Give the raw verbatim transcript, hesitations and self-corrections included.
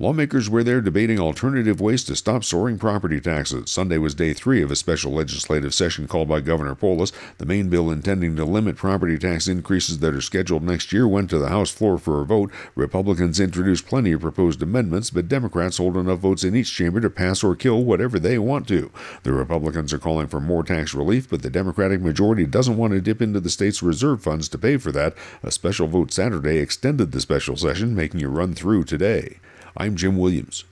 Lawmakers were there debating alternative ways to stop soaring property taxes. Sunday was day three of a special legislative session called by Governor Polis. The main bill intending to limit property tax increases that are scheduled next year went to the House floor for a vote. Republicans introduced plenty of proposed amendments, but Democrats hold enough votes in each chamber to pass or kill whatever they want to. The Republicans are calling for more tax relief, but the Democratic majority doesn't want to dip into the state's reserve funds to pay for that. A special vote Saturday extended the special session, making it run through today. I'm Jim Williams.